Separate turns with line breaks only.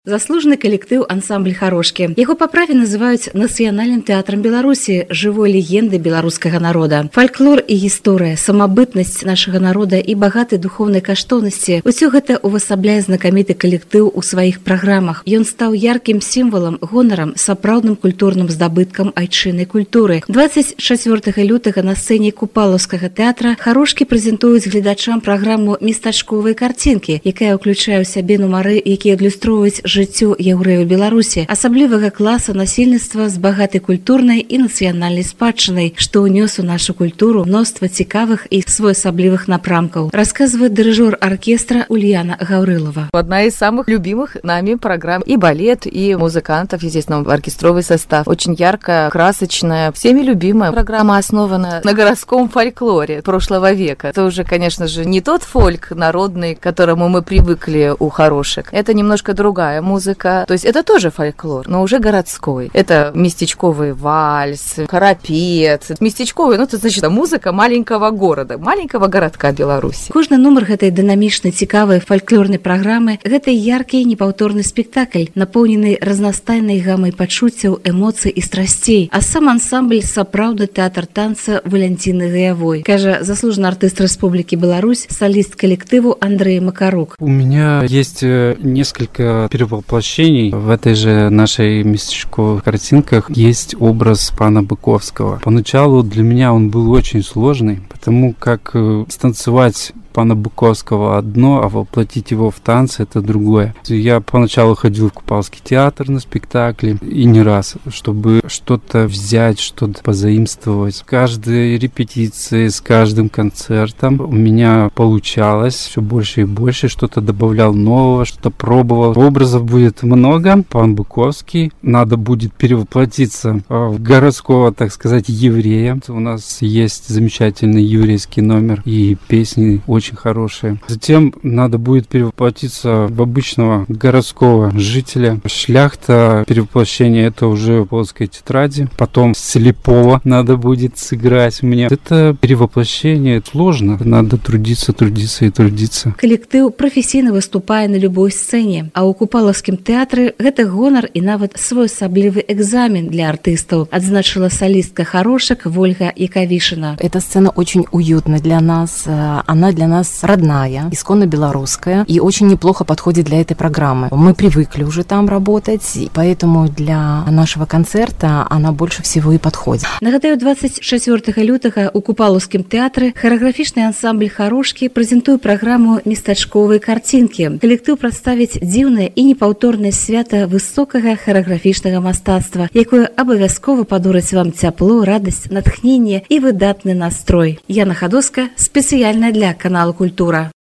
Заслужаны калектыў ансамбль «Харошкі». Яго па праве называюць нацыянальным тэатрам Беларусі, жывой легенды беларускага народа. Фальклор і гісторыя, самабытнасць нашага народа і багаты духоўнай каштоўнасці – усё гэта увасабляе знакаміты калектыў у сваіх праграмах. Ён стаў яркім сімвалам, гонарам, сапраўдным культурным здабыткам айчыннай культуры. 24 лютага на сцэне Купалаўскага тэатра «Харошкі» прэзентуюць гледачам праграму «Местачковыя карцінкі», якая ўключае ў сябе нумары, якія адлюстроўваюць жыццю яўрэяў Беларусі, асаблівага класа насельніцтва з багатай культурнай і нацыянальнай спадчынай, што ўнёс у нашу культуру мноства цікавых і своеасаблівых напрамкаў, расказвае дырыжор оркестра Ульяна Гаврилова.
Одна из самых любимых нами программ и балет, и музыкантов, естественно, оркестровый состав. Очень яркая, красочная, всеми любимая программа, основана на городском фольклоре прошлого века. Это уже, конечно же, не тот фольк народный, к которому мы привыкли у «Харошек». Это немножко другая музыка. То есть это тоже фольклор, но уже городской. Это местечковый вальс, карапет. Местечковый, это значит музыка маленького города, маленького городка Беларуси.
Кожны нумар гэтай дынамічнай, цікавай фальклорнай праграмы – гэта яркі, непаўторны спектакль, напоўнены разнастайнай гамай пачуццяў, эмоцый і страсцей. А сам ансамбль – сапраўдны тэатр танца Валянціны Гаявой, кажа заслужаны артыст Республики Беларусь, солист коллективу Андрей Макарук.
У меня есть несколько перевоплощений. В этой же нашей местечковых картинках есть образ пана Быковского. Поначалу для меня он был очень сложный, потому как станцевать пана Быковского одно, а воплотить его в танцы – это другое. Я поначалу ходил в Купалский театр на спектакли, и не раз, чтобы что-то взять, что-то позаимствовать. С каждой репетицией, с каждым концертом у меня получалось все больше и больше, что-то добавлял нового, что-то пробовал. Образов будет много. Пан Быковский, надо будет перевоплотиться в городского, так сказать, еврея. У нас есть замечательный еврейский номер и песни очень хорошие. Затем надо будет перевоплотиться в обычного городского жителя. Шляхта, перевоплощение, это уже в полоцкой тетради. Потом слепого надо будет сыграть мне. Это перевоплощение сложно. Надо трудиться и трудиться.
Калектыў прафесійна выступае на любой сцэне, а ў Купалаўскім тэатры гэта гонар і нават своеасаблівы экзамен для артыстаў, адзначыла солистка «Харошек» Вольга Яковишина.
Эта сцена очень уютна для нас. Она для нас родная, исконно белорусская и очень неплохо подходит для этой программы. Мы привыкли уже там работать, поэтому для нашего концерта она больше всего и подходит.
Нагадаю, 24 лютага у Купалаўскім тэатры харэаграфічны ансамбль «Харошкі» прэзентуе праграму «Местачковыя карцінкі». Калектыў прадставіць дзіўнае і непаўторнае свята высокага харэаграфічнага мастацтва, якое абавязкова падорыць вам цяпло, радасць, натхненне і выдатны настрой. Яна Хадоска спецыяльна для каналу «Культура».